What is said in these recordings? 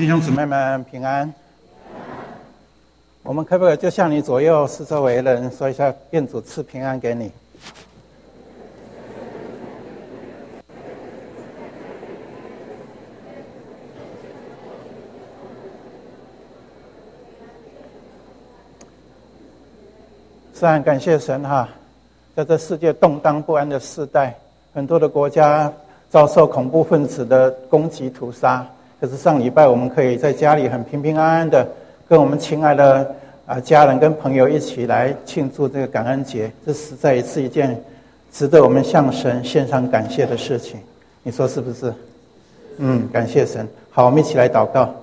弟兄姊妹们平安。我们可不可以就向你左右四周围人说一下，愿主赐平安给你。是很感谢神哈，在这世界动荡不安的时代，很多的国家遭受恐怖分子的攻击屠杀，可是上礼拜我们可以在家里很平平安安的跟我们亲爱的家人跟朋友一起来庆祝这个感恩节，这实在是一件值得我们向神献上感谢的事情，你说是不是？感谢神。好，我们一起来祷告。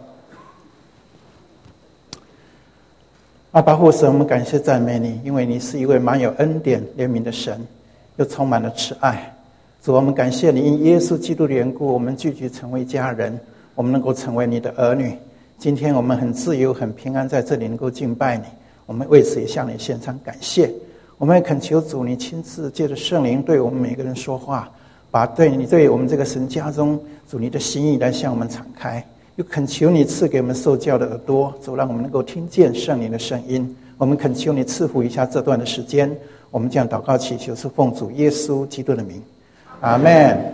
阿爸父神，我们感谢赞美你，因为你是一位满有恩典怜悯的神，又充满了慈爱。主，我们感谢你，因耶稣基督的缘故，我们聚集成为家人，我们能够成为你的儿女。今天我们很自由很平安在这里能够敬拜你，我们为此也向你献上感谢。我们也恳求主你亲自借着圣灵对我们每个人说话，把对我们这个神家中主你的心意来向我们敞开，又恳求你赐给我们受教的耳朵，主让我们能够听见圣灵的声音。我们恳求你赐福一下这段的时间，我们这样祷告祈求是奉主耶稣基督的名，阿们。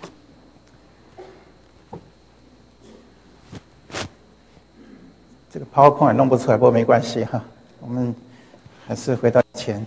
这个 PowerPoint 弄不出来，不过没关系哈，我们还是回到前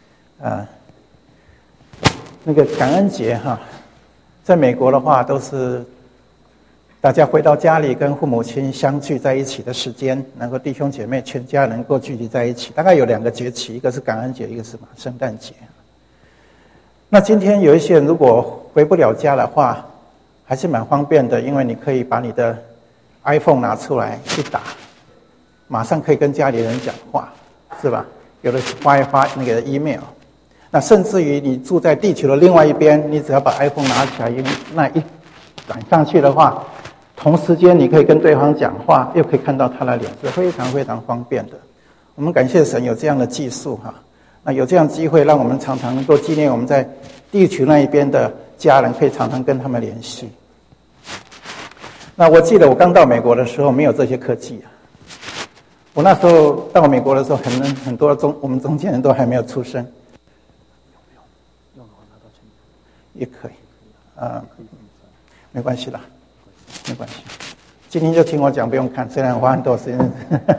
那个感恩节哈，在美国的话都是大家回到家里跟父母亲相聚在一起的时间，能够弟兄姐妹全家能够聚集在一起。大概有2个节期，一个是感恩节，一个是圣诞节。那今天有一些人如果回不了家的话，还是蛮方便的，因为你可以把你的 iPhone 拿出来去打，马上可以跟家里人讲话，是吧？有的发一发那个 email。那甚至于你住在地球的另外一边，你只要把 iPhone 拿起来，那一转上去的话，同时间你可以跟对方讲话，又可以看到他的脸，是非常非常方便的。我们感谢神有这样的技术哈，那有这样机会，让我们常常能够纪念我们在地球那一边的家人，可以常常跟他们联系。那我记得我刚到美国的时候没有这些科技啊，我那时候到美国的时候，很多我们中间人都还没有出生。用的话拿到前面也可以，没关系啦，没关系。今天就听我讲，不用看，虽然花很多时间。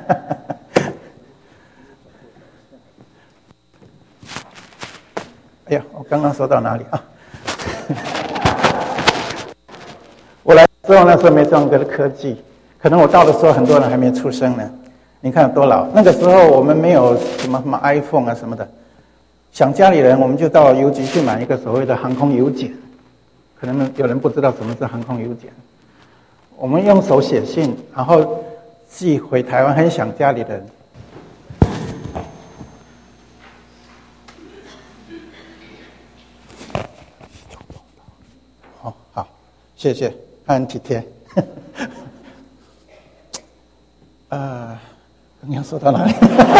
哎呀，我刚刚说到哪里啊？我来之后那时候没这样的科技，可能我到的时候很多人还没出生呢。你看有多老？那个时候我们没有什么 iPhone 啊什么的，想家里人我们就到邮局去买一个所谓的航空邮简。可能有人不知道什么是航空邮简，我们用手写信，然后寄回台湾，很想家里的人。好，谢谢，很体贴。你要说到哪里？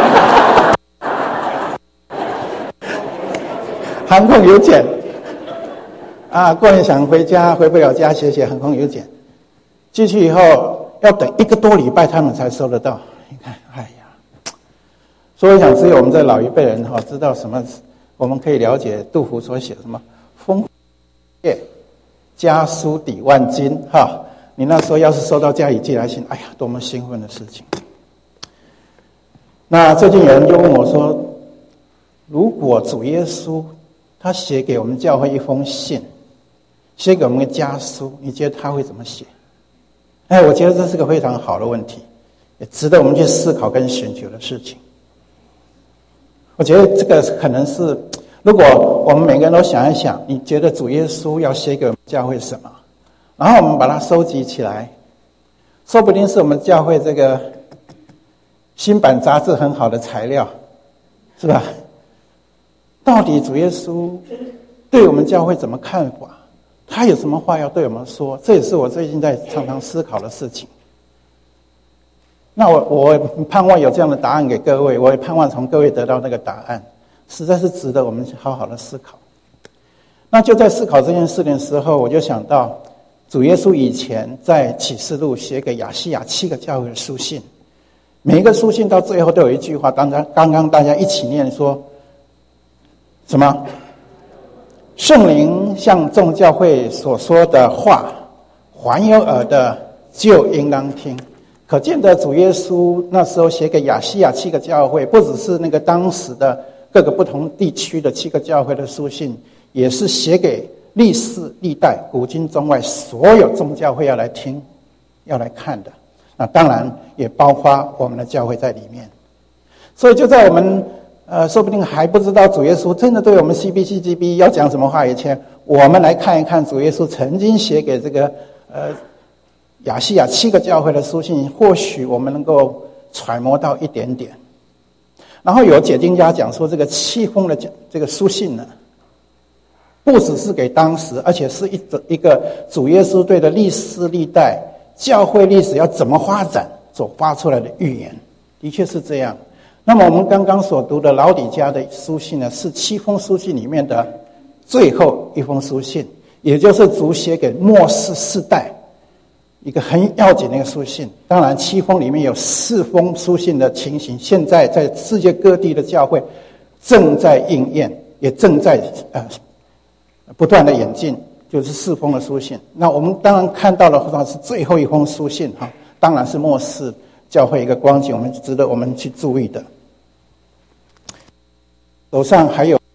航空邮件过年想回家回不了家，写航空邮件，寄去以后要等1个多礼拜他们才收得到。你看，哎呀，所以我想只有我们这老一辈人知道什么，我们可以了解杜甫所写什么烽夜家书抵万金你那时候要是收到家里寄来信，哎呀，多么兴奋的事情。那最近有人就问我说，如果主耶稣他写给我们教会一封信，写给我们个家书，你觉得他会怎么写？我觉得这是个非常好的问题，也值得我们去思考跟寻求的事情。我觉得这个可能是，如果我们每个人都想一想，你觉得主耶稣要写给我们教会什么，然后我们把它收集起来，说不定是我们教会这个新版杂志很好的材料，是吧？到底主耶稣对我们教会怎么看法？他有什么话要对我们说？这也是我最近在常常思考的事情。那我盼望有这样的答案给各位，我也盼望从各位得到那个答案，实在是值得我们好好的思考。那就在思考这件事的时候，我就想到主耶稣以前在启示录写给亚细亚7个教会的书信，每一个书信到最后都有一句话，刚刚大家一起念说什么？圣灵向众教会所说的话，凡有耳的就应当听。可见的主耶稣那时候写给亚细亚7个教会，不只是那个当时的各个不同地区的7个教会的书信，也是写给历世历代古今中外所有众教会要来听要来看的。那当然也包括我们的教会在里面。所以就在我们说不定还不知道主耶稣真的对我们 CBCGB 要讲什么话以前，我们来看一看主耶稣曾经写给这个亚细亚7个教会的书信，或许我们能够揣摩到一点点。然后有解经家讲说，这个7封的这个书信呢，不只是给当时，而且是一个主耶稣对的历世历代教会历史要怎么发展所发出来的预言，的确是这样。那么我们刚刚所读的老底嘉的书信呢，是7封书信里面的最后一封书信，也就是主写给末世世代一个很要紧的一个书信。当然7封里面有4封书信的情形，现在在世界各地的教会正在应验，也正在不断的演进，就是4封的书信。那我们当然看到了是最后一封书信哈，当然是末世教会一个光景，我们值得我们去注意的。手上还有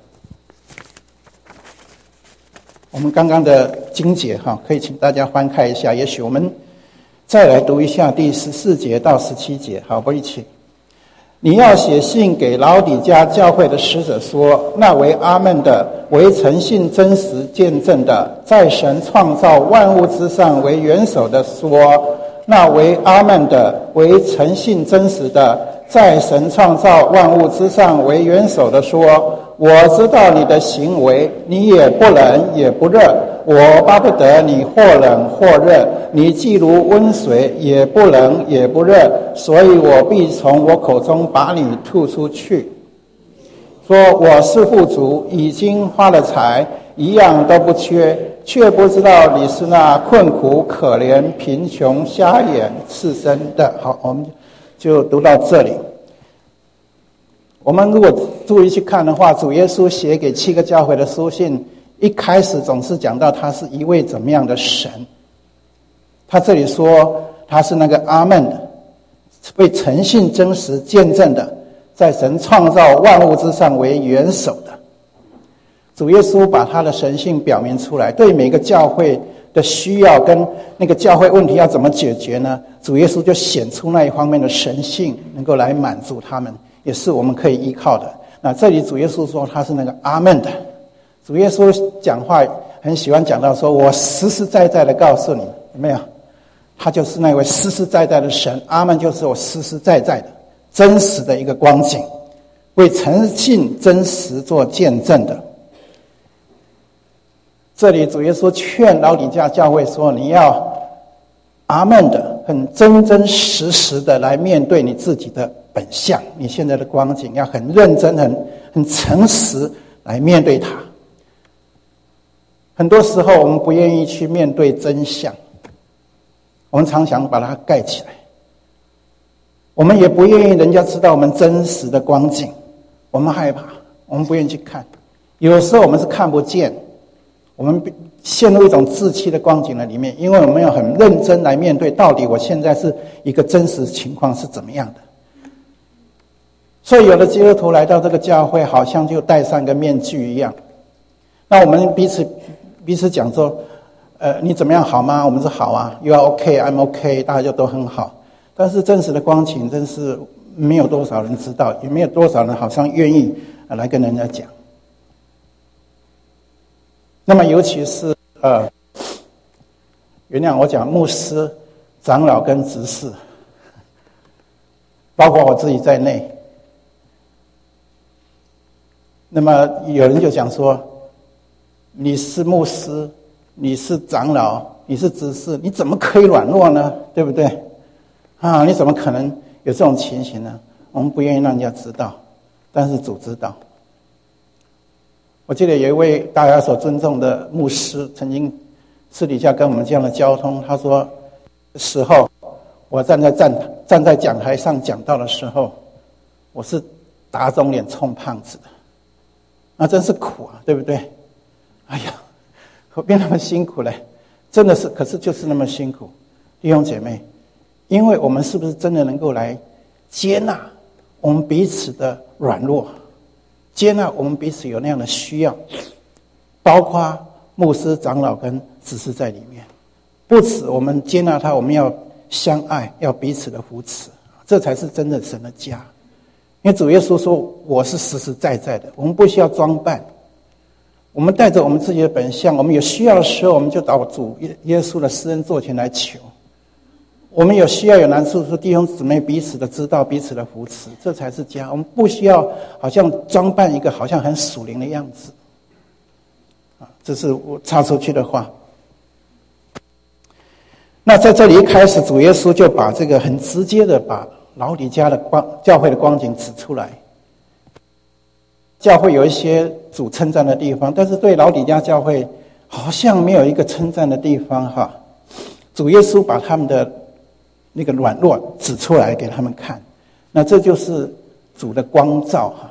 我们刚刚的经节哈，可以请大家翻开一下，也许我们再来读一下第14节到17节，好，不一起。你要写信给老底嘉教会的使者说，那为阿们的，为诚信真实见证的，在神创造万物之上为元首的说，那为阿们的，为诚信真实的，在神创造万物之上为元首的说，我知道你的行为，你也不冷也不热，我巴不得你或冷或热，你既如温水，也不冷也不热，所以我必从我口中把你吐出去。说我是富足，已经发了财，一样都不缺，却不知道你是那困苦可怜贫穷瞎眼赤身的。好，我们就读到这里。我们如果注意去看的话，主耶稣写给7个教会的书信，一开始总是讲到他是一位怎么样的神。他这里说他是那个阿们的，为诚信真实见证的，在神创造万物之上为元首的。主耶稣把他的神性表明出来，对每个教会的需要跟那个教会问题要怎么解决呢？主耶稣就显出那一方面的神性，能够来满足他们，也是我们可以依靠的。那这里主耶稣说他是那个阿们的。主耶稣讲话很喜欢讲到说，我实实在在的告诉你，有没有？他就是那位实实在在的神，阿们就是我实实在在的真实的一个光景，为诚信真实做见证的。这里主耶稣劝老底嘉教会说，你要阿们的，很真真实实的来面对你自己的本相，你现在的光景要很认真很诚实来面对它。很多时候我们不愿意去面对真相，我们常想把它盖起来，我们也不愿意人家知道我们真实的光景，我们害怕，我们不愿意去看。有时候我们是看不见，我们陷入一种自欺的光景的里面，因为我们要很认真来面对到底我现在是一个真实情况是怎么样的。所以有的基督徒来到这个教会，好像就戴上一个面具一样。那我们彼此讲说，你怎么样好吗？我们说好啊 ，You are okay, I'm okay， 大家就都很好。但是真实的光景真是没有多少人知道，也没有多少人好像愿意来跟人家讲。那么尤其是原谅我讲牧师、长老跟执事，包括我自己在内。那么有人就讲说，你是牧师，你是长老，你是执事，你怎么可以软弱呢？对不对？啊，你怎么可能有这种情形呢？我们不愿意让人家知道，但是主知道。我记得有一位大家所尊重的牧师，曾经私底下跟我们这样的交通，他说时候我站在讲台上讲道的时候，我是打肿脸充胖子的，那真是苦啊，对不对？哎呀，何必那么辛苦嘞？真的是，可是就是那么辛苦。弟兄姐妹，因为我们是不是真的能够来接纳我们彼此的软弱，接纳我们彼此有那样的需要，包括牧师、长老跟执事在里面。不止我们接纳他，我们要相爱，要彼此的扶持，这才是真的神的家。因为主耶稣说我是实实在在的，我们不需要装扮，我们带着我们自己的本相，我们有需要的时候我们就到主耶稣的施恩座前来求，我们有需要有难处说弟兄姊妹彼此的知道，彼此的扶持，这才是家。我们不需要好像装扮一个好像很属灵的样子这是我插出去的话。那在这里一开始主耶稣就把这个很直接的把老底嘉的教会的光景指出来。教会有一些主称赞的地方，但是对老底嘉教会好像没有一个称赞的地方哈。主耶稣把他们的那个软弱指出来给他们看，那这就是主的光照哈。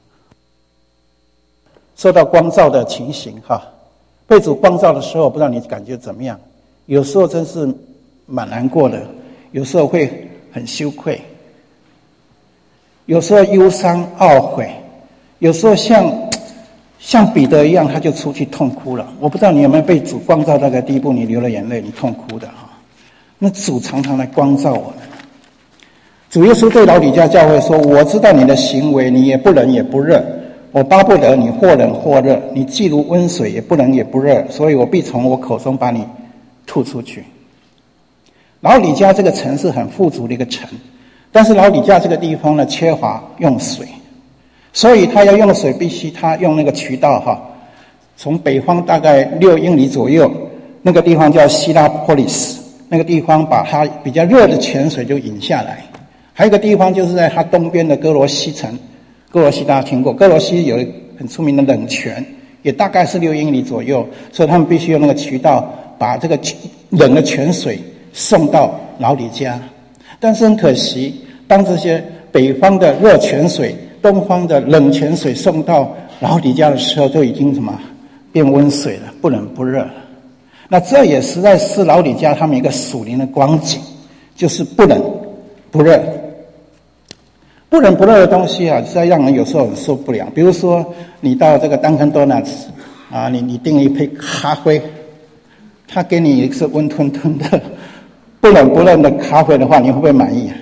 受到光照的情形哈，被主光照的时候，不知道你感觉怎么样？有时候真是蛮难过的，有时候会很羞愧，有时候忧伤懊悔，有时候像彼得一样，他就出去痛哭了。我不知道你有没有被主光照到那个地步，你流了眼泪，你痛哭的哈。那主常常来光照我们。主耶稣对老底嘉教会说：“我知道你的行为，你也不冷也不热。我巴不得你或冷或热，你既如温水，也不冷也不热，所以我必从我口中把你吐出去。”老底嘉这个城是很富足的一个城，但是老底嘉这个地方呢，缺乏用水，所以他要用水，必须他用那个渠道哈，从北方大概6英里左右，那个地方叫希拉波利斯，那个地方把它比较热的泉水就引下来。还有一个地方就是在它东边的哥罗西城，哥罗西大家听过，哥罗西有很出名的冷泉，也大概是6英里左右，所以他们必须用那个渠道把这个冷的泉水送到老底嘉。但是很可惜，当这些北方的热泉水、东方的冷泉水送到老底嘉的时候，就已经变温水了，不冷不热了。那这也实在是老底嘉他们一个属灵的光景，就是不冷不热。不冷不热的东西啊，实在让人有时候很受不了。比如说你到这个 Dunkin' Donuts 啊，你订了一杯咖啡，他给你一个温吞吞的不冷不热的咖啡的话，你会不会满意啊？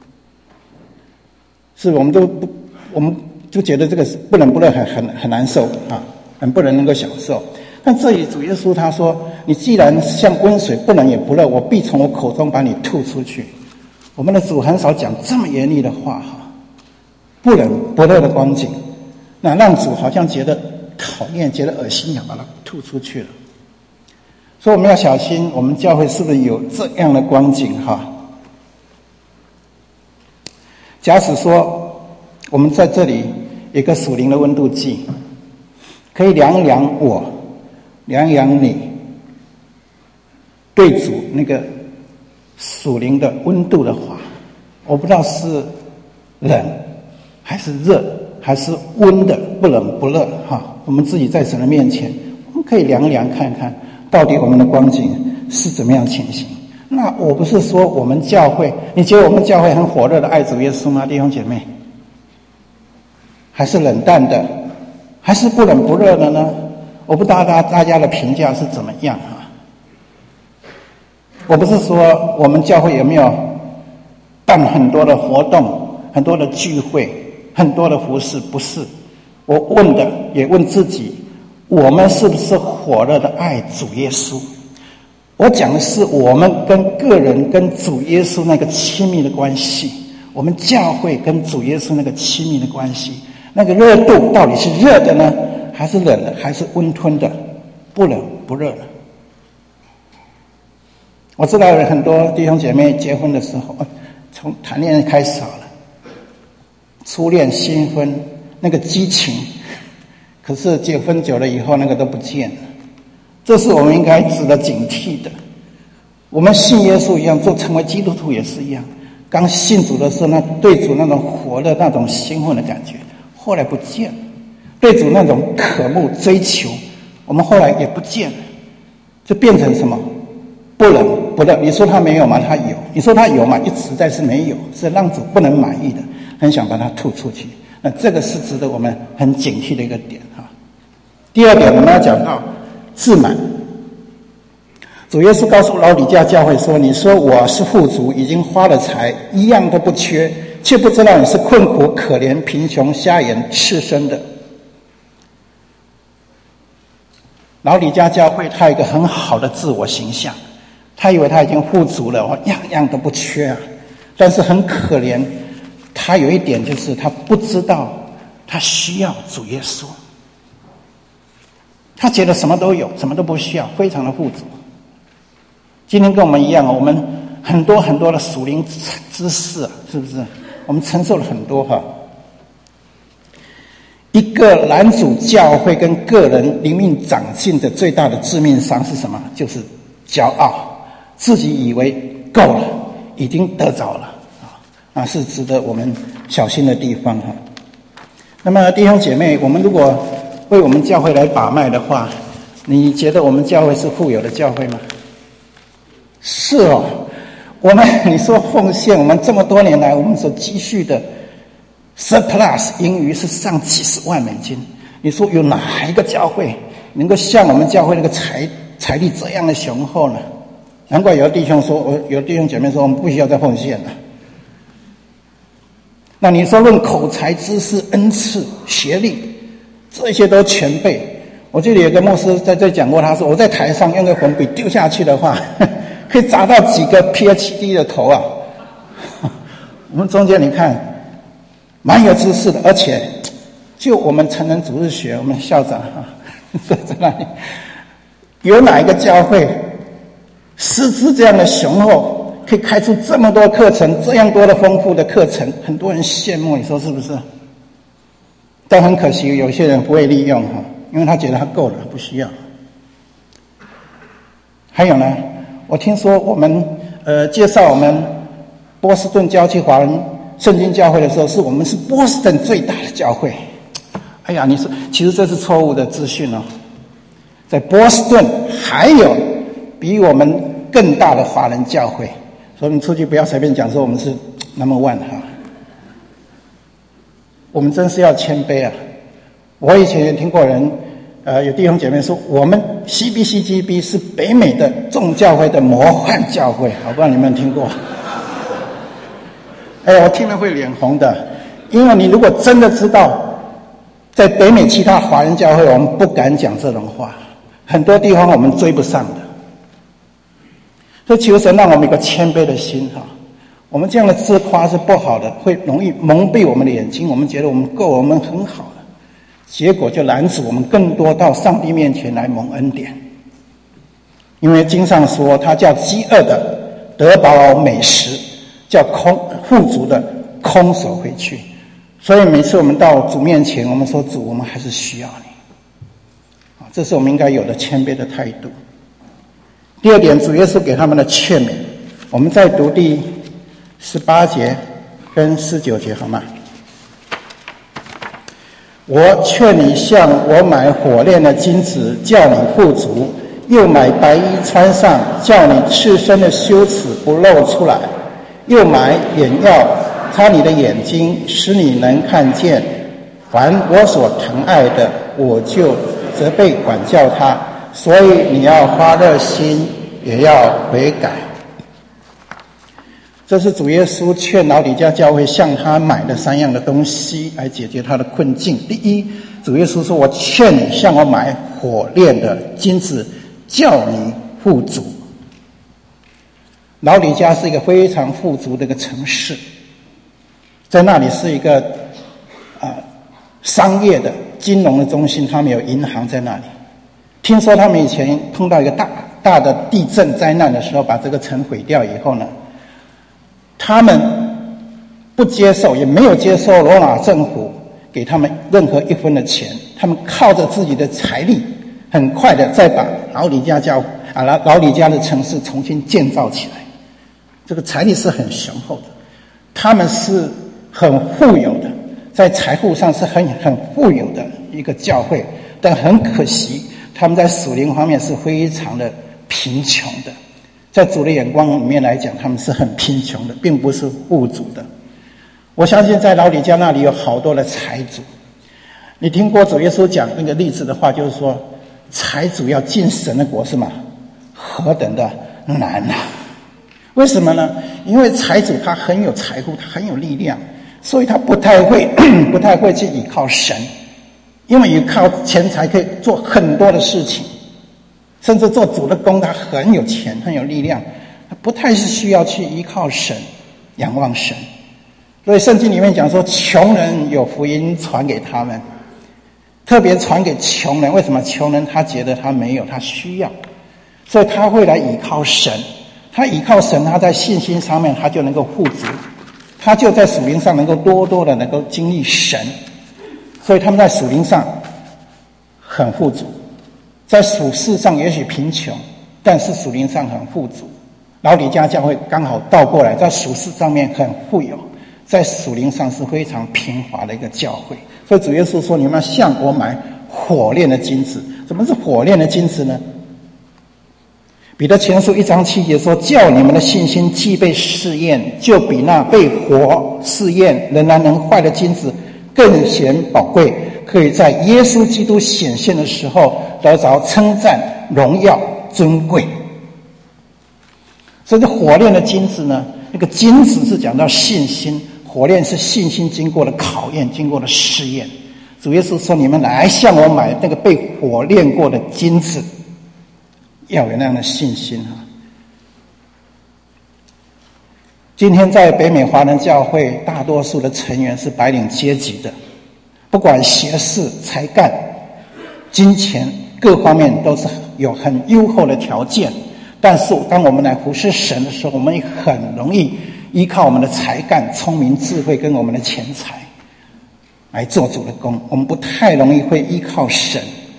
是我们就觉得这个不冷不热很难受啊，很不能够享受。但这里主耶稣他说：“你既然像温水，不冷也不热，我必从我口中把你吐出去。”我们的主很少讲这么严厉的话哈，不冷不热的光景，那让主好像觉得讨厌、觉得恶心，想把它吐出去了。所以我们要小心，我们教会是不是有这样的光景哈？假使说我们在这里有一个属灵的温度计，可以量一量我，量一量你，对主那个属灵的温度的话，我不知道是冷还是热还是温的，不冷不热哈。我们自己在神的面前，我们可以量一量看看，到底我们的光景是怎么样情形。那我不是说我们教会，你觉得我们教会很火热的爱主耶稣吗？弟兄姐妹，还是冷淡的，还是不冷不热的呢？我不知道大家的评价是怎么样啊？我不是说我们教会有没有办很多的活动、很多的聚会、很多的服事，不是。我问的也问自己，我们是不是火热的爱主耶稣？我讲的是我们跟个人跟主耶稣那个亲密的关系，我们教会跟主耶稣那个亲密的关系，那个热度到底是热的呢，还是冷的，还是温吞的，不冷不热的？我知道有很多弟兄姐妹结婚的时候，从谈恋爱开始好了，初恋新婚那个激情，可是结婚久了以后那个都不见了。 这是我们应该值得警惕的。我们信耶稣一样，做成为基督徒也是一样。刚信主的时候，那对主那种活的那种兴奋的感觉，后来不见了；对主那种渴慕追求，我们后来也不见了，就变成什么？不能。你说他没有吗？他有。你说他有吗？实在是没有，是让主不能满意的，很想把它吐出去。那这个是值得我们很警惕的一个点哈。第二点，我们要讲到自满。主耶稣告诉老底嘉教会说：“你说我是富足，已经花了财，一样都不缺，却不知道你是困苦、可怜、贫穷、瞎眼、赤身的。”老底嘉教会他有一个很好的自我形象，他以为他已经富足了，样样都不缺啊。但是很可怜，他有一点就是他不知道他需要主耶稣。他觉得什么都有，什么都不需要，非常的富足。今天跟我们一样，我们很多很多的属灵知识，是不是？我们承受了很多哈。一个男主教会跟个人灵命长进的最大的致命伤是什么？就是骄傲，自己以为够了，已经得着了啊，是值得我们小心的地方哈。那么弟兄姐妹，我们如果为我们教会来把脉的话，你觉得我们教会是富有的教会吗？是哦，你说奉献，我们这么多年来我们所积蓄的 surplus 盈余是上几十万美金。你说有哪一个教会能够像我们教会那个财力这样的雄厚呢？难怪有的弟兄说，有的弟兄姐妹说，我们不需要再奉献了。那你说论口才、知识、恩赐、学历，这些都全备。我记得有个牧师在这讲过，他说我在台上用个粉笔丢下去的话，可以砸到几个 PhD 的头啊！我们中间你看，蛮有知识的，而且就我们成人主日学，我们校长坐在那里，有哪一个教会师资这样的雄厚，可以开出这么多课程，这样多的丰富的课程，很多人羡慕，你说是不是？但很可惜，有些人不会利用哈，因为他觉得他够了，不需要。还有呢？我听说我们介绍我们波士顿郊区华人圣经教会的时候，我们是波士顿最大的教会。哎呀，你说其实这是错误的资讯哦。在波士顿还有比我们更大的华人教会，所以你出去不要随便讲说我们是 No.1 哈。我们真是要谦卑啊！我以前也听过人有弟兄姐妹说，我们 CBCGB 是北美的众教会的模范教会，我不知道你们有没有听过？我听了会脸红的，因为你如果真的知道，在北美其他华人教会，我们不敢讲这种话，很多地方我们追不上的。所以求神让我们有个谦卑的心哈。我们这样的自夸是不好的，会容易蒙蔽我们的眼睛，我们觉得我们够，我们很好。结果就拦阻我们更多到上帝面前来蒙恩典。因为经上说，他叫饥饿的得饱美食，叫富足的空手回去。所以每次我们到主面前，我们说主，我们还是需要你。这是我们应该有的谦卑的态度。第二点，主耶稣给他们的劝勉，我们再读第18节跟19节好吗？我劝你向我买火炼的金子，叫你富足；又买白衣穿上，叫你赤身的羞耻不露出来；又买眼药擦你的眼睛，使你能看见。凡我所疼爱的，我就责备管教他。所以你要发热心，也要悔改。这是主耶稣劝老底嘉教会向他买的3样的东西来解决他的困境。第一，主耶稣说，我劝你向我买火炼的金子，叫你富足。老底嘉是一个非常富足的一个城市，在那里是一个商业的金融的中心，他们有银行在那里。听说他们以前碰到一个大的地震灾难的时候，把这个城毁掉以后呢，他们不接受，也没有接受罗马政府给他们任何一分的钱，他们靠着自己的财力， 很快的再把老李家的城市重新建造起来。这个财力是很雄厚的，他们是很富有的，在财富上是很富有的一个教会，但很可惜他们在属灵方面是非常的贫穷的。在主的眼光里面来讲，他们是很贫穷的，并不是富足的。我相信在老李家那里有好多的财主，你听过主耶稣讲那个例子的话，就是说财主要进神的国是吗？何等的难啊！为什么呢？因为财主他很有财富，他很有力量，所以他不太会去依靠神，因为依靠钱财可以做很多的事情，甚至做主的工他很有钱很有力量，他不太是需要去依靠神仰望神。所以圣经里面讲说，穷人有福音传给他们，特别传给穷人。为什么？穷人他觉得他没有，他需要，所以他会来依靠神。他依靠神，他在信心上面他就能够富足，他就在属灵上能够多多的能够经历神，所以他们在属灵上很富足，在属世上也许贫穷，但是属灵上很富足。老李家教会刚好倒过来，在属世上面很富有，在属灵上是非常贫乏的一个教会。所以主耶稣说，你们要向我买火炼的金子。什么是火炼的金子呢？彼得前书1章7节说，叫你们的信心既被试验，就比那被火试验仍然能坏的金子更显宝贵，可以在耶稣基督显现的时候得着称赞、荣耀、尊贵。所以这火炼的金子呢，那个金子是讲到信心，火炼是信心经过了考验，经过了试验。主耶稣说，你们来向我买那个被火炼过的金子，要有那样的信心啊！今天在北美华人教会，大多数的成员是白领阶级的，不管学识、才干、金钱各方面都是有很优厚的条件。但是当我们来服侍神的时候，我们很容易依靠我们的才干、聪明、智慧跟我们的钱财来做主的工，我们不太容易会依靠神。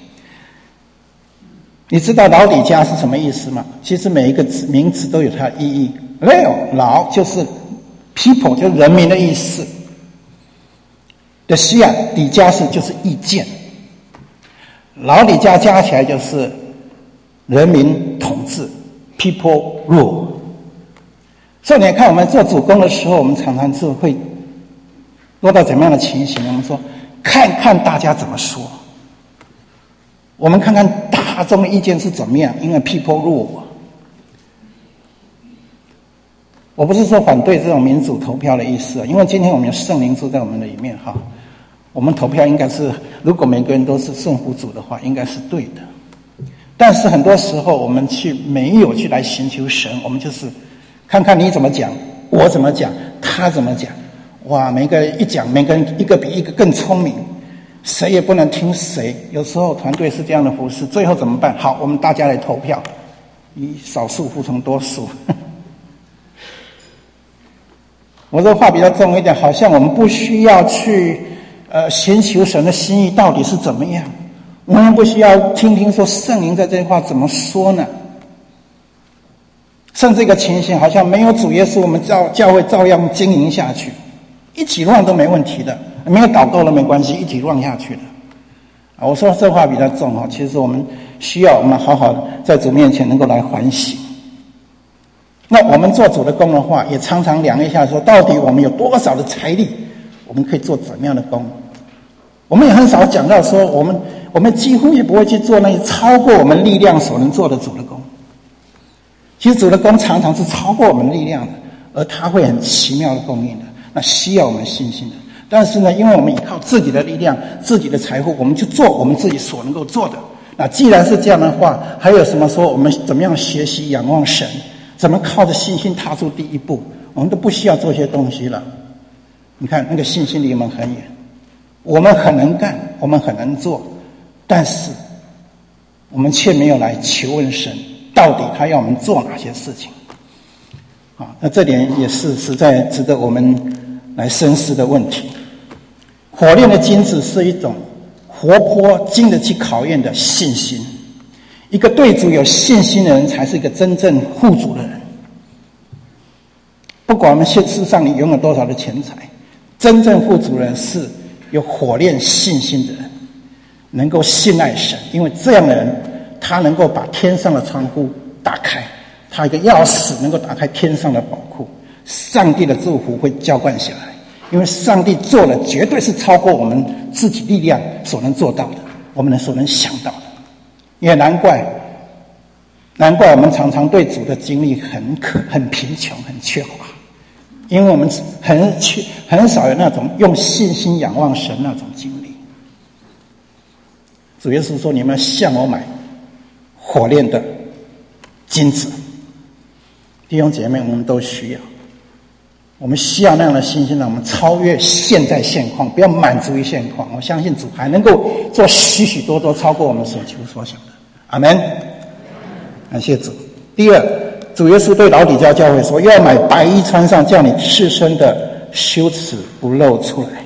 你知道老李家是什么意思吗？其实每一个名词都有它的意义。老就是 people， 就是人民的意思。的西亚底加是就是意见。老李家加起来就是人民统治 ，people rule。所以你看，我们做主工的时候，我们常常是会落到怎么样的情形？我们说，看看大家怎么说。我们看看大众的意见是怎么样，因为 people rule。我不是说反对这种民主投票的意思，因为今天我们有圣灵住在我们的里面哈，我们投票应该是，如果每个人都是顺服主的话，应该是对的。但是很多时候我们没有去来寻求神，我们就是看看你怎么讲，我怎么讲，他怎么讲，哇，每个人一讲，每个人一个比一个更聪明。谁也不能听谁，有时候团队是这样的服侍，最后怎么办？好，我们大家来投票，以少数服从多数。我这话比较重一点，好像我们不需要去寻求神的心意到底是怎么样，我们不需要听听说圣灵在这句话怎么说呢？甚至一个情形，好像没有主耶稣，我们教会照样经营下去，一起乱都没问题的。没有祷告了没关系，一起让下去的。我说这话比较重哈，其实我们需要我们好好的在主面前能够来反省。那我们做主的工的话，也常常量一下说，到底我们有多少的财力，我们可以做怎么样的工？我们也很少讲到说，我们几乎也不会去做那些超过我们力量所能做的主的工。其实主的工常常是超过我们力量的，而他会很奇妙的供应的，那需要我们信心的。但是呢，因为我们依靠自己的力量、自己的财富，我们就做我们自己所能够做的。那既然是这样的话，还有什么说我们怎么样学习仰望神，怎么靠着信心踏出第一步？我们都不需要做些东西了。你看那个信心离我们很远，我们很能干，我们很能做，但是我们却没有来求问神，到底他要我们做哪些事情？那这点也是实在值得我们来深思的问题。火炼的金子是一种活泼经得起考验的信心。 一个对主有信心的人，才是一个真正富足的人。不管我们世上你拥有多少的钱财，真正富足的人是有火炼信心的人，能够信赖神，因为这样的人，他能够把天上的窗户打开，他一个钥匙能够打开天上的宝库，上帝的祝福会浇灌下来，因为上帝做的绝对是超过我们自己力量所能做到的，我们所能想到的。也难怪我们常常对主的经历很贫穷，很缺乏，因为我们很少有那种用信心仰望神那种经历。主耶稣说：“你们要向我买火炼的金子。”弟兄姐妹，我们都需要，我们需要那样的信心，让我们超越现在现况，不要满足于现况。我相信主还能够做许许多多超过我们所求所想的。阿们，感谢主。第二，主耶稣对老底嘉教会说：“要买白衣穿上，叫你赤身的羞耻不露出来。”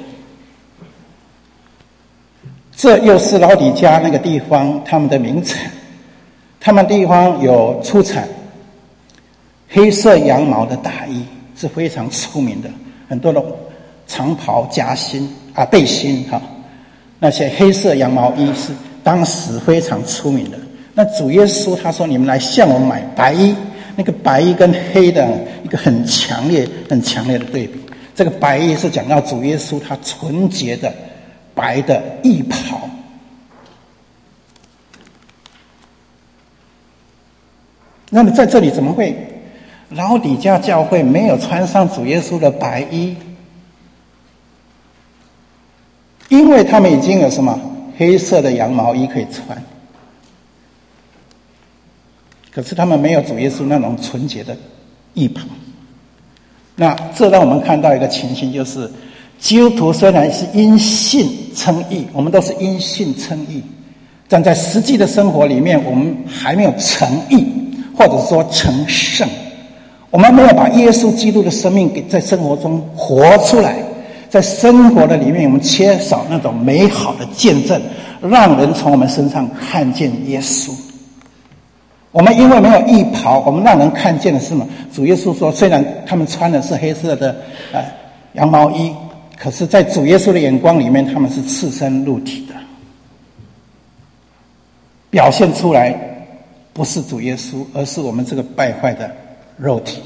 这又是老底嘉那个地方他们的名产，他们地方有出产黑色羊毛的大衣，是非常出名的，很多的长袍、夹心背心那些黑色羊毛衣是当时非常出名的。那主耶稣他说：“你们来向我买白衣。”那个白衣跟黑的一个很强烈的对比。这个白衣是讲到主耶稣他纯洁的白的义袍。那么在这里怎么会老底嘉教会没有穿上主耶稣的白衣？因为他们已经有什么黑色的羊毛衣可以穿，可是他们没有主耶稣那种纯洁的义袍。那这让我们看到一个情形，就是基督徒虽然是因信称义，我们都是因信称义，但在实际的生活里面，我们还没有成义，或者说成圣。我们没有把耶稣基督的生命给在生活中活出来，在生活的里面我们缺少那种美好的见证，让人从我们身上看见耶稣。我们因为没有义袍，我们让人看见的是什么？主耶稣说，虽然他们穿的是黑色的羊毛衣，可是在主耶稣的眼光里面，他们是赤身露体的，表现出来不是主耶稣，而是我们这个败坏的肉体。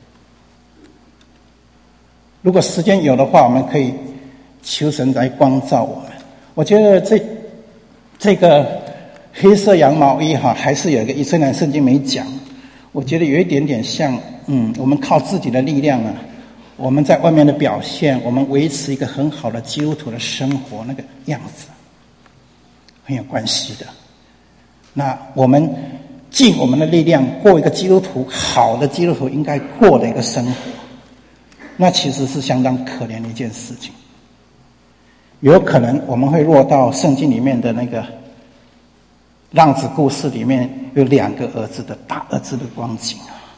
如果时间有的话，我们可以求神来光照我们。我觉得这个黑色羊毛衣还是有一个，虽然圣经没讲，我觉得有一点点像我们靠自己的力量我们在外面的表现，我们维持一个很好的基督徒的生活那个样子，很有关系的。那我们尽我们的力量过一个基督徒好的基督徒应该过的一个生活，那其实是相当可怜的一件事情。有可能我们会落到圣经里面的那个浪子故事里面有2个儿子的大儿子的光景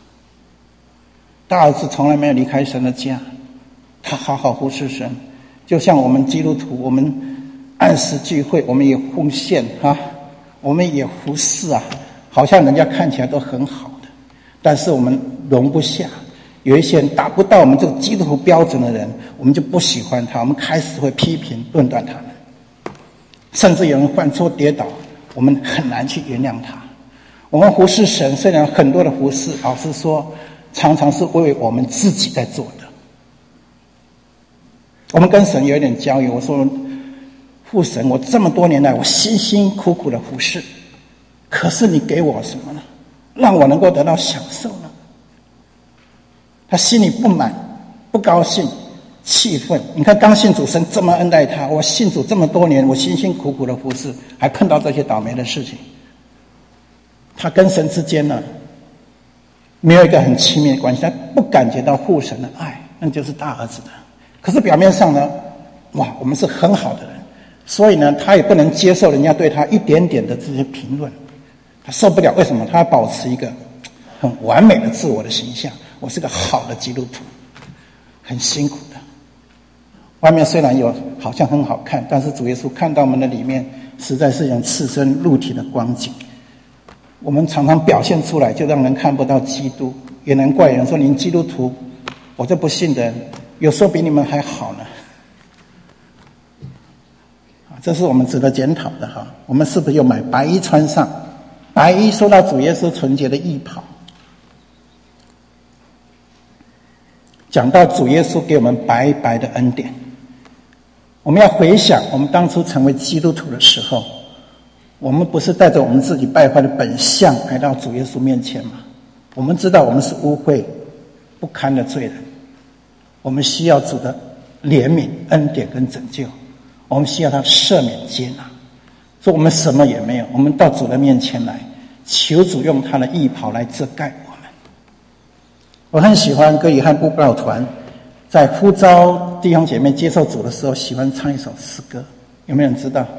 大儿子从来没有离开神的家，他好好服侍神，就像我们基督徒，我们按时聚会，我们也奉献我们也服侍好像人家看起来都很好的，但是我们容不下有一些人达不到我们这个基督徒标准的人，我们就不喜欢他，我们开始会批评论断他们，甚至有人犯错跌倒，我们很难去原谅他。我们服侍神，虽然很多的服侍，老实说常常是为我们自己在做的。我们跟神有一点交易，我说父神，我这么多年来我辛辛苦苦的服侍，可是你给我什么呢？让我能够得到享受呢？他心里不满、不高兴、气愤。你看刚信主，神这么恩待他，我信主这么多年，我辛辛苦苦的服侍，还碰到这些倒霉的事情。他跟神之间呢，没有一个很亲密的关系，他不感觉到父神的爱，那就是大儿子的。可是表面上呢，我们是很好的人，所以呢，他也不能接受人家对他一点点的这些评论，他受不了。为什么？他要保持一个很完美的自我的形象，我是个好的基督徒，很辛苦的。外面虽然有好像很好看，但是主耶稣看到我们的里面，实在是一种赤身露体的光景。 我们常常表现出来，就让人看不到基督。也难怪人说您基督徒，我这不信的人，有时候比你们还好呢。这是我们值得检讨的哈。我们是不是又买白衣穿上？白衣说到主耶稣纯洁的衣袍，讲到主耶稣给我们白白的恩典。我们要回想我们当初成为基督徒的时候，我们不是带着我们自己败坏的本相来到主耶稣面前吗？我们知道我们是污秽不堪的罪人，我们需要主的怜悯、恩典跟拯救，我们需要他赦免接纳。说我们什么也没有，我们到主的面前来，求主用他的义袍来遮盖我们。我很喜欢哥约翰布道团在呼召弟兄姐妹接受主的时候，喜欢唱一首诗歌，有没有人知道？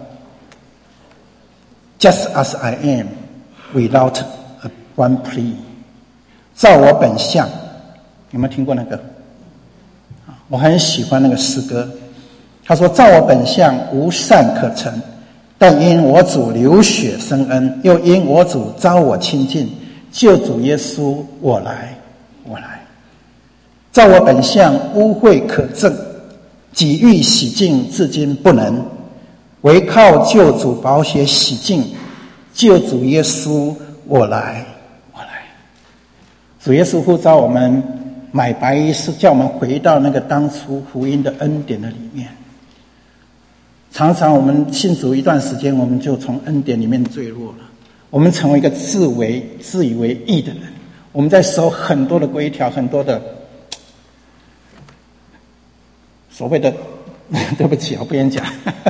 Just as I am, without one plea， 照我本相，有没有听过那个？我很喜欢那个诗歌。他说：照我本相，无善可陈，但因我主流血生恩，又因我主召我亲近，救主耶稣，我来，我来。照我本相，污秽可憎，己欲洗净，至今不能，唯靠救主宝血洗净，救主耶稣，我来，我来。主耶稣呼召我们买白衣，是叫我们回到那个当初福音的恩典的里面。常常我们信主一段时间，我们就从恩典里面坠落了，我们成为一个自以为义的人，我们在守很多的规条，很多的所谓的对不起，我不愿讲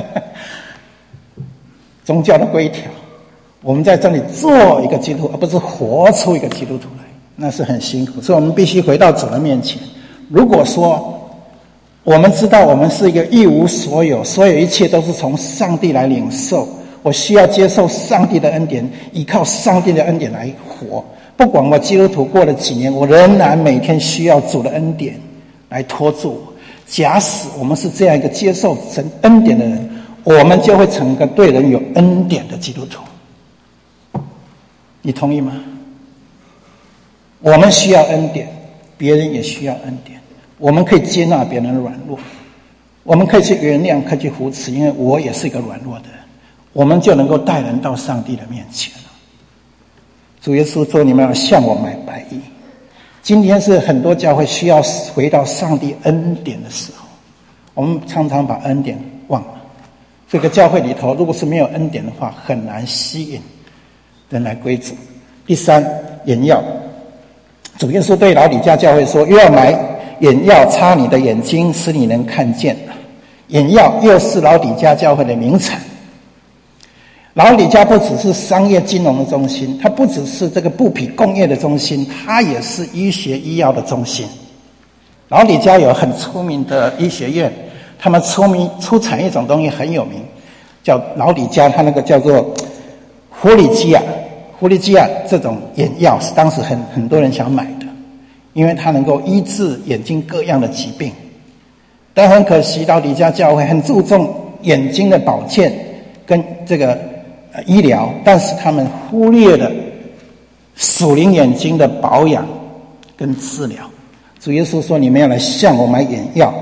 宗教的规条，我们在这里做一个基督徒，而不是活出一个基督徒来，那是很辛苦。所以我们必须回到主的面前。如果说我们知道我们是一个一无所有，所有一切都是从上帝来领受，我需要接受上帝的恩典，依靠上帝的恩典来活。不管我基督徒过了几年，我仍然每天需要主的恩典来托住我。假使我们是这样一个接受神恩典的人，我们就会成为一个对人有恩典的基督徒。你同意吗？我们需要恩典，别人也需要恩典。我们可以接纳别人的软弱，我们可以去原谅，可以去扶持，因为我也是一个软弱的人，我们就能够带人到上帝的面前了。主耶稣说：“你们要向我买白衣。”今天是很多教会需要回到上帝恩典的时候，我们常常把恩典忘了。这个教会里头，如果是没有恩典的话，很难吸引人来归主。第三，眼药。主耶稣对老底嘉教会说：“又要买眼药擦你的眼睛，使你能看见。”眼药又是老底嘉教会的名产。老底嘉不只是商业金融的中心，它不只是这个布匹工业的中心，它也是医学医药的中心。老底嘉有很出名的医学院，他们出产一种东西很有名，叫老底嘉，它那个叫做狐狸基亚。狐狸基亚这种眼药是当时很多人想买的，因为它能够医治眼睛各样的疾病。但很可惜，老底嘉教会很注重眼睛的保健跟这个医疗，但是他们忽略了属灵眼睛的保养跟治疗。主耶稣说：“你们要来向我买眼药，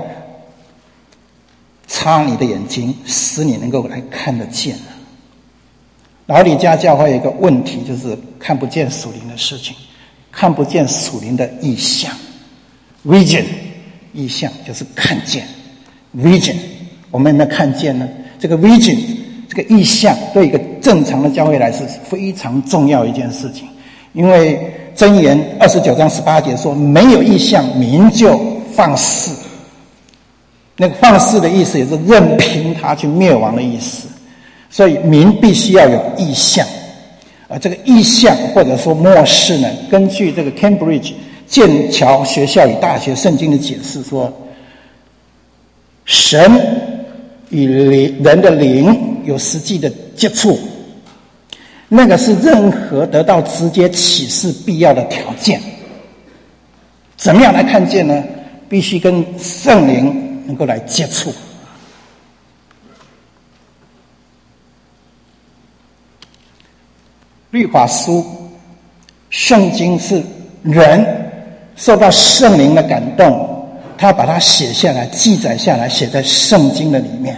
擦你的眼睛，使你能够来看得见。”老底嘉教会有一个问题，就是看不见属灵的事情，看不见属灵的意象。Vision， 意象就是看见。Vision， 我们有没有看见呢？这个 Vision， 这个意象对一个正常的教会来说是非常重要的一件事情。因为箴言29章18节说：“没有意象，民就放肆。”那个放肆的意思也是任凭他去灭亡的意思。所以民必须要有意象，而这个意象或者说末世呢，根据这个 Cambridge 剑桥学校与大学圣经的解释说，神与人的灵有实际的接触，那个是任何得到直接启示必要的条件。怎么样来看见呢？必须跟圣灵能够来接触。律法书圣经是人受到圣灵的感动，他把它写下来，记载下来，写在圣经的里面。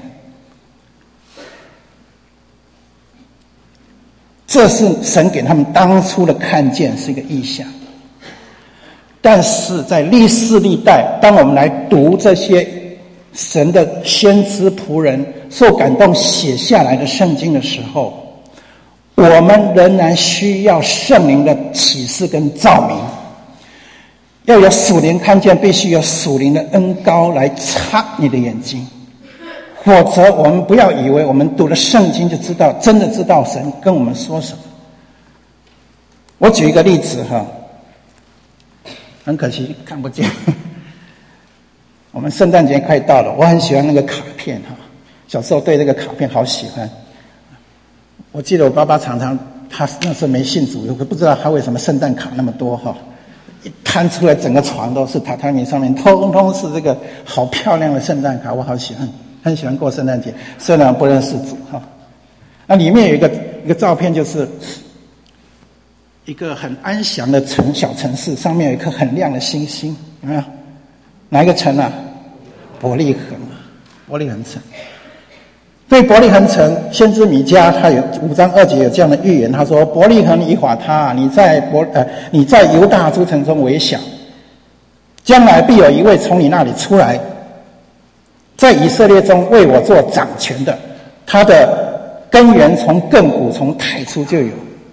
这是神给他们当初的看见，是一个意象。但是在历世历代，当我们来读这些神的先知仆人受感动写下来的圣经的时候，我们仍然需要圣灵的启示跟照明。要有属灵看见，必须有属灵的恩膏来擦你的眼睛，否则我们不要以为我们读了圣经就知道，真的知道神跟我们说什么。我举一个例子哈，很可惜看不见。我们圣诞节快到了，我很喜欢那个卡片哈，小时候对这个卡片好喜欢。我记得我爸爸常常，他那时候没信主，我不知道他为什么圣诞卡那么多哈，一摊出来整个床都是榻榻米，上面通通是这个好漂亮的圣诞卡，我好喜欢，很喜欢过圣诞节，虽然不认识主哈。那里面有一个照片，就是一个很安详的小城市，上面有一颗很亮的星星，有没有？哪一个城啊？伯利恒啊，伯利恒城。对伯利恒城，先知米迦他有5章2节有这样的预言，他说：伯利恒以法他，你在犹大诸城中为小，将来必有一位从你那里出来，在以色列中为我做掌权的，他的根源从亘古从太初就有。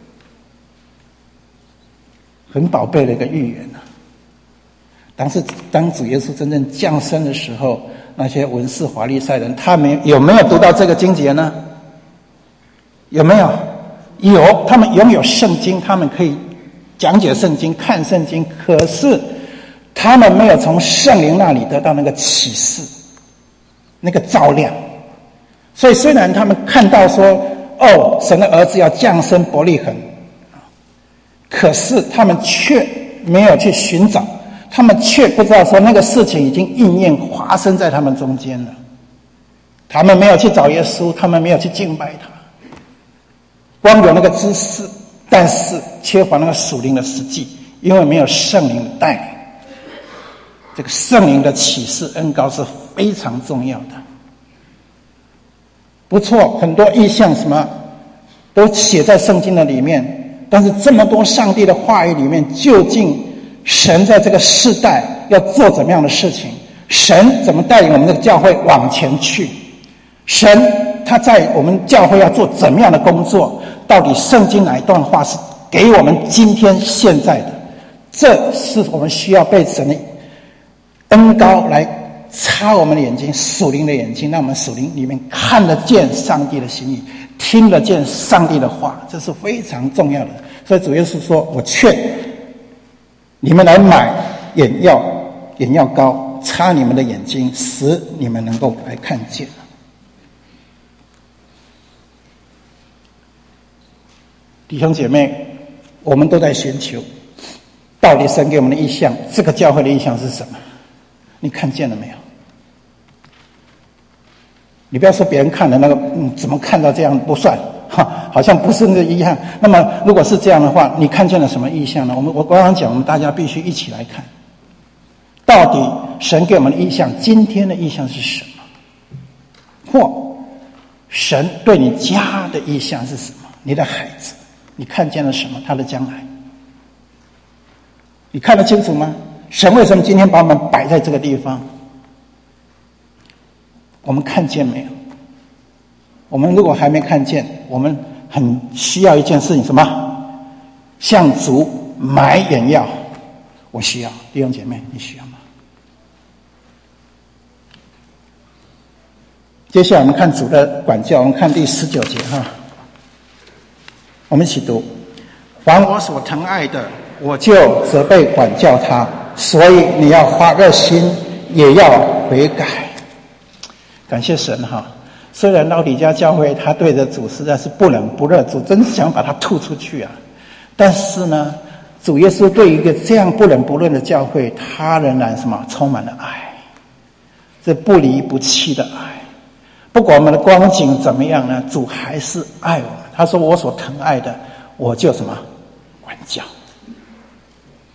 很宝贝的一个预言啊！当主耶稣真正降生的时候，那些文士法利赛人，他们有没有读到这个经节呢？有没有？有，他们拥有圣经，他们可以讲解圣经、看圣经，可是他们没有从圣灵那里得到那个启示，那个照亮。所以虽然他们看到说，哦，神的儿子要降生伯利恒，可是他们却没有去寻找，他们却不知道说那个事情已经应验发生在他们中间了。他们没有去找耶稣，他们没有去敬拜他，光有那个知识，但是缺乏那个属灵的实际，因为没有圣灵的带领。这个圣灵的启示恩膏是非常重要的。不错，很多意象什么都写在圣经的里面，但是这么多上帝的话语里面，究竟神在这个世代要做怎么样的事情？神怎么带领我们的教会往前去？神他在我们教会要做怎么样的工作？到底圣经哪一段话是给我们今天现在的？这是我们需要被神的恩膏来擦我们的眼睛，属灵的眼睛，让我们属灵里面看得见上帝的心意，听得见上帝的话，这是非常重要的。所以主耶稣说，我劝你们来买眼药膏，擦你们的眼睛，使你们能够来看见。弟兄姐妹，我们都在寻求，到底神给我们的意象，这个教会的意象是什么？你看见了没有？你不要说别人看的那个，怎么看到这样不算，好像不是那个一样。那么如果是这样的话，你看见了什么意象呢？我刚刚讲，我们大家必须一起来看，到底神给我们的意象，今天的意象是什么？或神对你家的意象是什么？你的孩子，你看见了什么？他的将来，你看得清楚吗？神为什么今天把我们摆在这个地方？我们看见没有？我们如果还没看见，我们很需要一件事情，什么？向主买眼药。我需要，弟兄姐妹，你需要吗？接下来我们看主的管教，我们看第19节哈。我们一起读：凡我所疼爱的，我就责备管教他，所以你要发热心，也要悔改。感谢神哈！虽然老底嘉教会他对着主实在是不冷不热，主真想把他吐出去啊，但是呢，主耶稣对一个这样不冷不热的教会，他仍然什么？充满了爱，这不离不弃的爱。不管我们的光景怎么样呢，主还是爱我们。他说：“我所疼爱的，我就什么？管教。”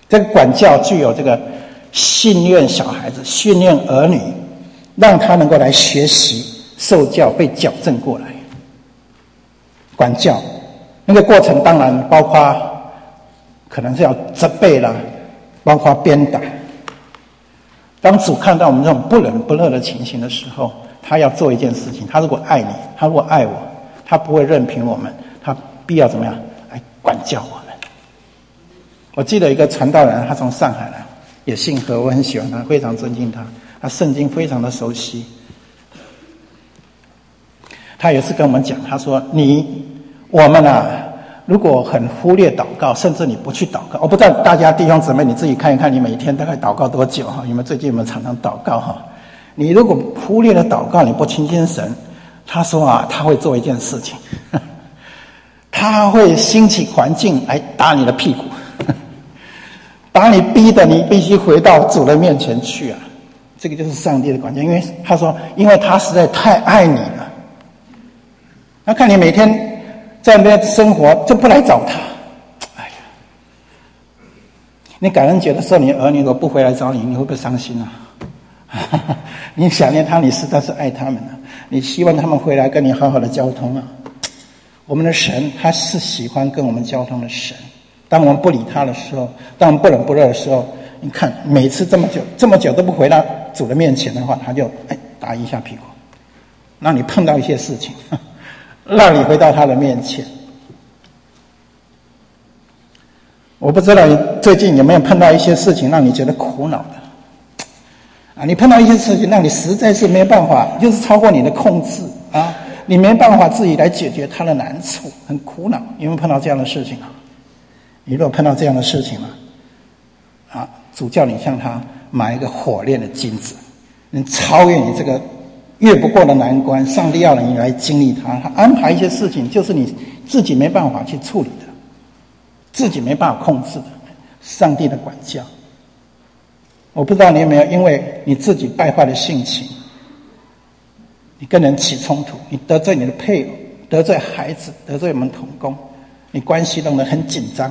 这个管教具有这个训练小孩子、训练儿女，让他能够来学习、受教、被矫正过来。管教那个过程当然包括可能是要责备啦，包括鞭打。当主看到我们这种不冷不热的情形的时候，他要做一件事情，他如果爱你，他如果爱我，他不会任凭我们，他必要怎么样来管教我们。我记得一个传道人，他从上海来，也姓何，我很喜欢他，非常尊敬他，他圣经非常的熟悉。他有一次跟我们讲，他说我们如果很忽略祷告，甚至你不去祷告，我不知道大家弟兄姊妹你自己看一看，你每天大概祷告多久哈？你们最近有没有常常祷告哈？你如果忽略了祷告，你不亲近神，他说他会做一件事情，他会兴起环境来打你的屁股，把你逼得你必须回到主的面前去啊！这个就是上帝的管教，因为他说，因为他实在太爱你了，他看你每天在那边生活，就不来找他。哎呀，你感恩节的时候，你儿女如果不回来找你，你会不会伤心啊？你想念他，你实在是爱他们啊！你希望他们回来跟你好好的交通啊！我们的神，他是喜欢跟我们交通的神。当我们不理他的时候，当我们不冷不热的时候，你看每次这么久都不回到主的面前的话，他就打一下屁股，让你碰到一些事情，让你回到他的面前。我不知道你最近有没有碰到一些事情让你觉得苦恼的你碰到一些事情让你实在是没办法，就是超过你的控制你没办法自己来解决他的难处，很苦恼。有没有碰到这样的事情你如果碰到这样的事情主叫你向他买一个火炼的金子，能超越你这个越不过的难关。上帝要你来经历他安排一些事情，就是你自己没办法去处理的，自己没办法控制的，上帝的管教。我不知道你有没有因为你自己败坏的性情，你跟人起冲突，你得罪你的配偶，得罪孩子，得罪我们同工，你关系弄得很紧张，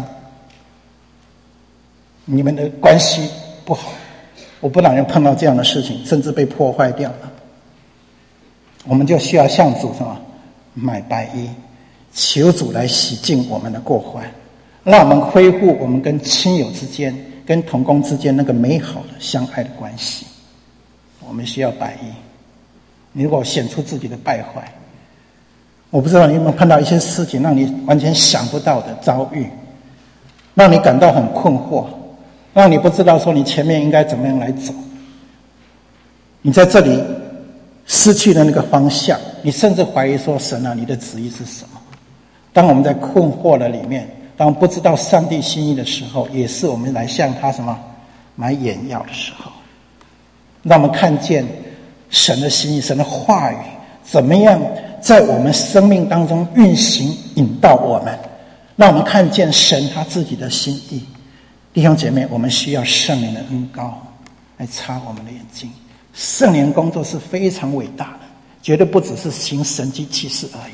你们的关系不好。我不让人碰到这样的事情，甚至被破坏掉了，我们就需要向主买白衣，求主来洗净我们的过患，让我们恢复我们跟亲友之间、跟同工之间那个美好的相爱的关系。我们需要白衣。你如果显出自己的败坏，我不知道你有没有碰到一些事情让你完全想不到的遭遇，让你感到很困惑，让你不知道说你前面应该怎么样来走。你在这里失去了那个方向，你甚至怀疑说神你的旨意是什么。当我们在困惑的里面，当不知道上帝心意的时候，也是我们来向他买眼药的时候，让我们看见神的心意，神的话语怎么样在我们生命当中运行引导我们，让我们看见神他自己的心意。弟兄姐妹，我们需要圣灵的恩膏来擦我们的眼睛。圣灵工作是非常伟大的，绝对不只是行神迹奇事而已。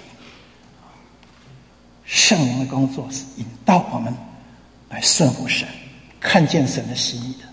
圣灵的工作是引导我们来顺服神，看见神的心意的。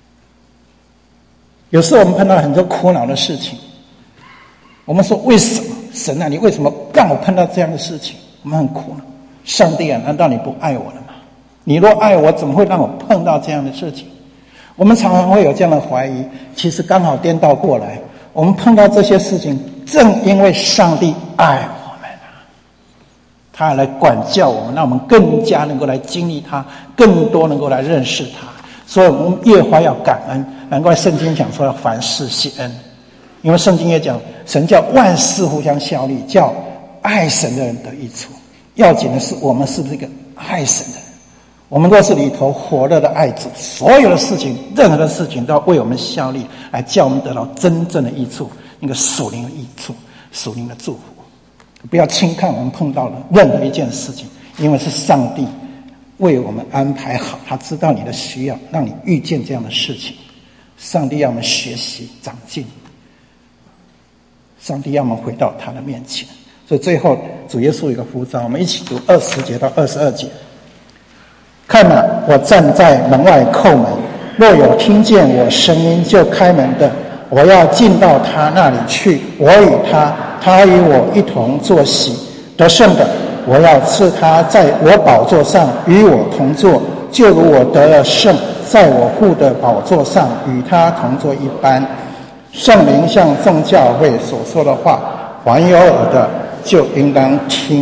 有时候我们碰到很多苦恼的事情，我们说为什么神你为什么让我碰到这样的事情？我们很苦恼。上帝难道你不爱我了吗？你若爱我，怎么会让我碰到这样的事情？我们常常会有这样的怀疑，其实刚好颠倒过来，我们碰到这些事情，正因为上帝爱我们他来管教我们，让我们更加能够来经历他，更多能够来认识他。所以我们越发要感恩。难怪圣经讲说要凡事谢恩，因为圣经也讲神叫万事互相效力，叫爱神的人得益处。要紧的是我们是不是一个爱神的人？我们若是里头火热的爱主，所有的事情，任何的事情都要为我们效力，来叫我们得到真正的益处，那个属灵的益处，属灵的祝福。不要轻看我们碰到的任何一件事情，因为是上帝为我们安排好，他知道你的需要，让你遇见这样的事情。上帝要我们学习长进，上帝要我们回到他的面前。所以最后主耶稣有一个呼召，我们一起读20节到22节。 看哪，我站在门外叩门，若有听见我声音就开门的，我要进到他那里去，我与他，他与我一同坐席。得胜的，我要赐他在我宝座上与我同坐，就如我得了胜，在我父的宝座上与他同坐一般。圣灵向众教会所说的话，凡有耳的就应当听。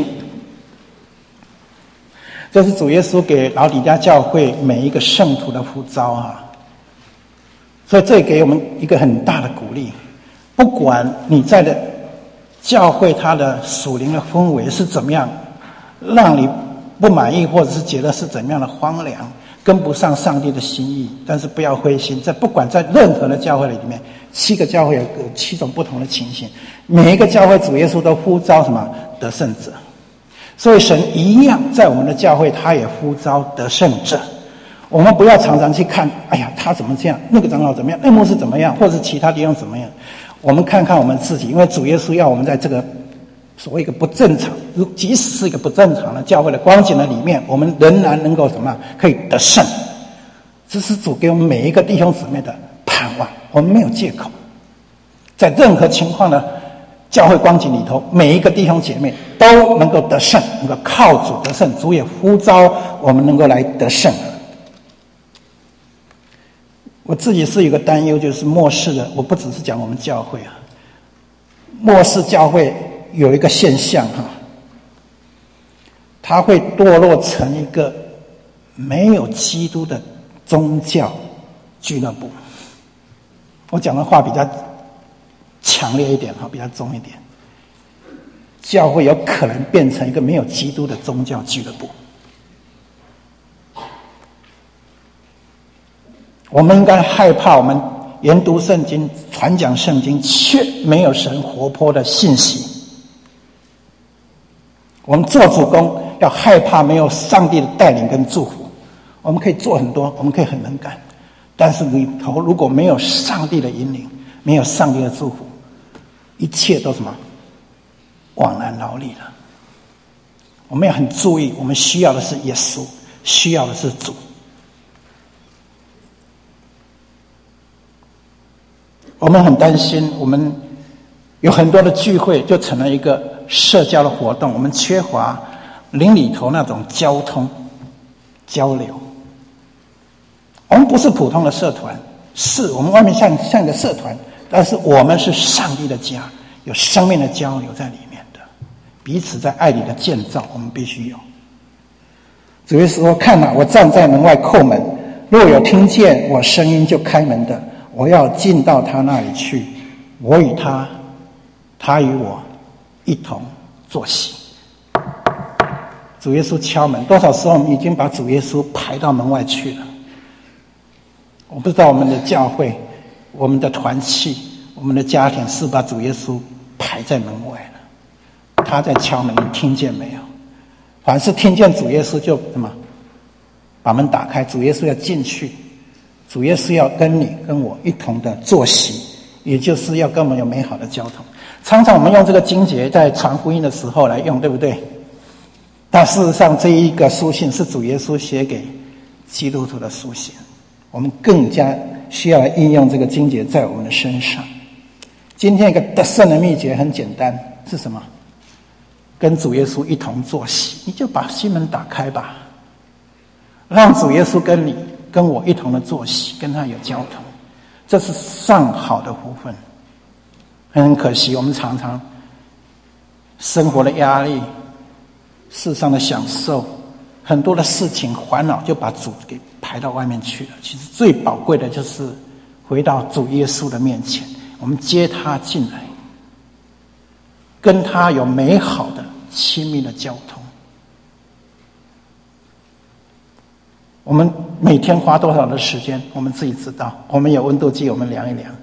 这是主耶稣给老底嘉教会每一个圣徒的呼召啊！所以这给我们一个很大的鼓励。不管你在的教会它的属灵的氛围是怎么样，让你不满意，或者是觉得是怎么样的荒凉，跟不上上帝的心意，但是不要灰心。不管在任何的教会里面，7个教会有7种不同的情形，每一个教会主耶稣都呼召什么？得胜者。所以神一样在我们的教会，他也呼召得胜者。我们不要常常去看，哎呀，他怎么这样，那个长老怎么样，那牧师怎么样，或者是其他地方怎么样。我们看看我们自己，因为主耶稣要我们在这个所谓一个不正常，即使是一个不正常的教会的光景的里面，我们仍然能够什么？可以得胜。这是主给我们每一个弟兄姊妹的盼望，我们没有借口。在任何情况的教会光景里头，每一个弟兄姐妹都能够得胜，能够靠主得胜。主也呼召我们能够来得胜。我自己是有个担忧，就是末世的，我不只是讲我们教会啊，末世教会有一个现象哈，它会堕落成一个没有基督的宗教俱乐部。我讲的话比较强烈一点哈，比较重一点。教会有可能变成一个没有基督的宗教俱乐部。我们应该害怕我们研读圣经、传讲圣经，却没有神活泼的信息。我们做主工要害怕没有上帝的带领跟祝福。我们可以做很多，我们可以很能干，但是里头如果没有上帝的引领，没有上帝的祝福，一切都什么枉然劳力了。我们要很注意，我们需要的是耶稣，需要的是主。我们很担心，我们有很多的聚会就成了一个社交的活动，我们缺乏灵里头那种交通交流。我们不是普通的社团，是我们外面像一个社团，但是我们是上帝的家，有生命的交流在里面的，彼此在爱里的建造，我们必须有。主耶稣说：“看哪，我站在门外叩门，若有听见我声音就开门的，我要进到他那里去，我与他，他与我一同坐席。”主耶稣敲门，多少时候我们已经把主耶稣排到门外去了。我不知道我们的教会、我们的团契、我们的家庭是把主耶稣排在门外了。他在敲门，你听见没有？凡是听见主耶稣就什么，把门打开，主耶稣要进去，主耶稣要跟你跟我一同的坐席，也就是要跟我们有美好的交通。常常我们用这个经节在传福音的时候来用，对不对？但事实上这一个书信是主耶稣写给基督徒的书信，我们更加需要来应用这个经节在我们的身上。今天一个得胜的秘诀很简单，是什么？跟主耶稣一同坐席，你就把心门打开吧，让主耶稣跟你跟我一同的坐席，跟他有交通，这是上好的福分。很可惜，我们常常生活的压力、世上的享受，很多的事情烦恼，就把主给排到外面去了。其实最宝贵的就是回到主耶稣的面前，我们接他进来，跟他有美好的亲密的交通。我们每天花多少的时间，我们自己知道。我们有温度计，我们量一量。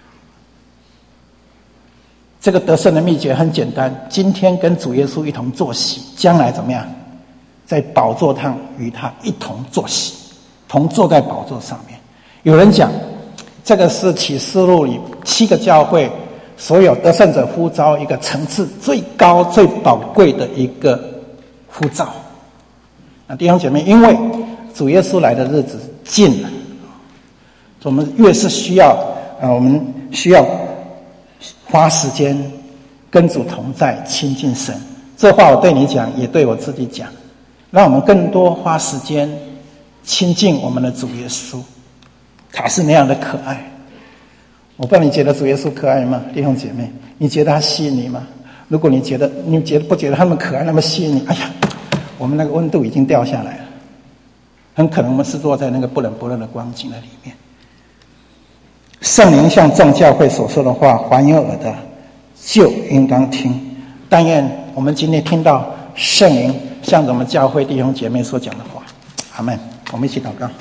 这个得胜的秘诀很简单，今天跟主耶稣一同坐席，将来怎么样？在宝座上与他一同坐席，同坐在宝座上面。有人讲，这个是启示录里7个教会所有得胜者呼召一个层次最高最宝贵的一个呼召。那弟兄姐妹，因为主耶稣来的日子近了。我们越是需要我们需要花时间跟主同在，亲近神。这话我对你讲，也对我自己讲，让我们更多花时间亲近我们的主耶稣，他是那样的可爱。我不知道你觉得主耶稣可爱吗？弟兄姐妹，你觉得他吸引你吗？如果你不觉得他们可爱，那么吸引你，哎呀，我们那个温度已经掉下来了，很可能我们是落在那个不冷不热的光景的里面。圣灵向众教会所说的话，凡有耳的就应当听。但愿我们今天听到圣灵向我们教会弟兄姐妹所讲的话。阿们。我们一起祷告。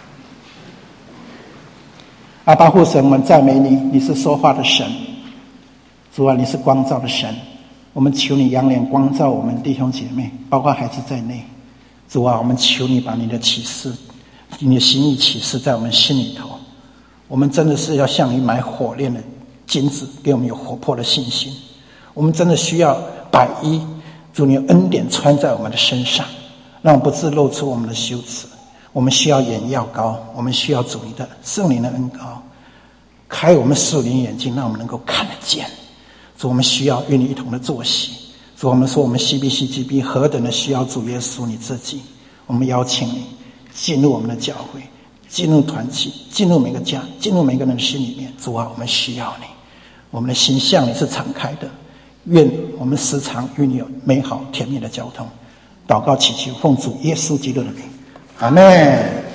阿爸父神，我们赞美你，你是说话的神。主啊，你是光照的神，我们求你仰脸光照我们弟兄姐妹，包括孩子在内。主啊，我们求你把你的启示，你的心意启示在我们心里头。我们真的是要向你买火炼的金子，给我们有活泼的信心。我们真的需要百衣，主你的恩典穿在我们的身上，让我们不致露出我们的羞耻。我们需要眼药膏，我们需要主你的圣灵的恩膏，开我们属灵眼睛，让我们能够看得见。主，我们需要与你一同的作息。主，我们说我们 CBCGB 何等的需要主耶稣你自己。我们邀请你进入我们的教会，进入团体，进入每个家，进入每个人的心里面。主啊，我们需要你，我们的心向你是敞开的。愿我们时常与你有美好甜蜜的交通。祷告祈求，奉主耶稣基督的名，阿们。